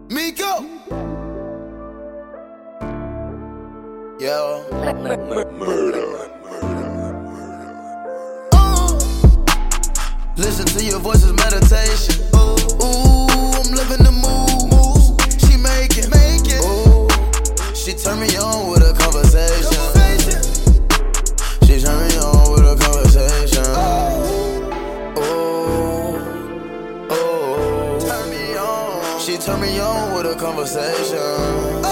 Miko. Yo. Listen to your voice's meditation. Ooh, I'm living the mood. She make it. Ooh, she turn me on with a conversation. She turn me on with a conversation. Turn me on. She turn me on with a conversation.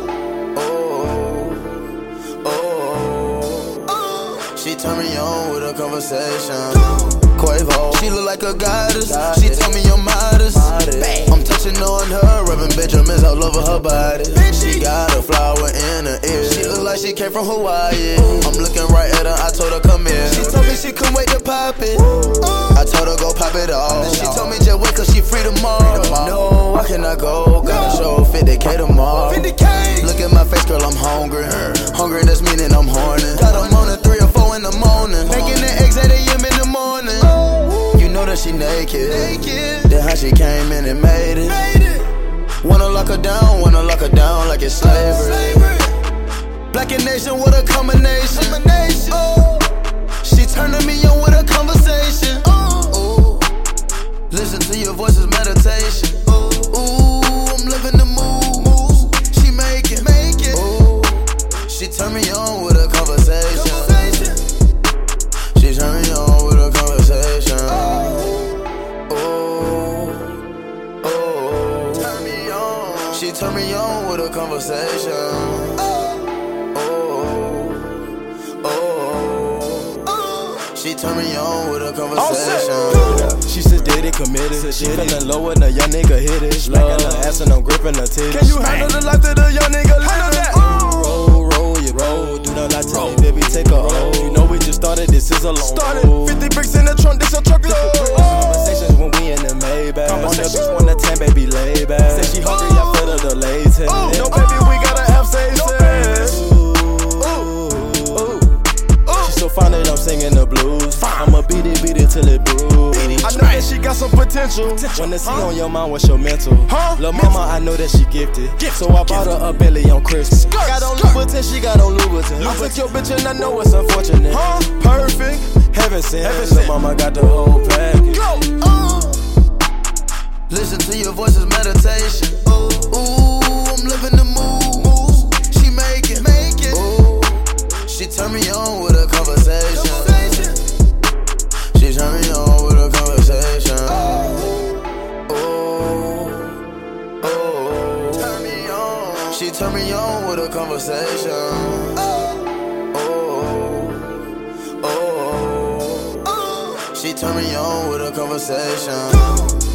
She turn me on with a conversation. Quavo, she look like a goddess. She told me I'm modest. I'm touching on her, rubbing Benjamins all over her body. She got a flower in her ear. She look like she came from Hawaii. I'm looking right at her, I told her come here. She told me she couldn't wait to pop it. I told her go pop it off. She told me just wait cause she free tomorrow. No, I cannot go, gotta show 50K tomorrow. Look at my face, girl, I'm hungry. Hungry, that's meaning I'm horny. Got them on at 3 or 4 in the morning. Making the eggs at AM in the morning. You know that she naked. Then how she came in and made it. Wanna lock her down like it's slavery. Black and nation, what a combination. She turning me on with a conversation. Listen to your voice's meditation. Ooh, I'm living the mood. She make it. Ooh, she turn me on with a conversation. She turn me on with a conversation. Turn me on. She turn me on with a conversation. She turn me on with a conversation. She sedated, committed. She feeling low when a young nigga hit it. Smacking her ass and I'm gripping her titties. Can you handle the life that a young nigga live? Roll, you roll. Do not lie to me, baby, take a hold. You know we just started, this is a long 50 bricks in the trunk, this a truckload. Conversations when we in the Maybach. On the beach, 1 to 10, baby, lay back. Say she hungry, I fed her the latex. No, baby, we gotta have safe sex. So fine that I'm singing the blues. I'ma beat it till it bruise. I know that she got some potential. When the C on your mind, what's your mental? Lil' mama, I know that she gifted. So I bought her a Bentley on Christmas. Got on Louboutin, she got on Louboutin. I took your bitch and I know it's unfortunate. Perfect, heaven sent. Lil' mama got the whole package. Listen to your voice's meditation. Ooh, I'm living the mood. She make it. Ooh, she turn me on with a conversation. She turn me on with a conversation. Turn me on. She turn me on with a conversation. She turn me on with a conversation.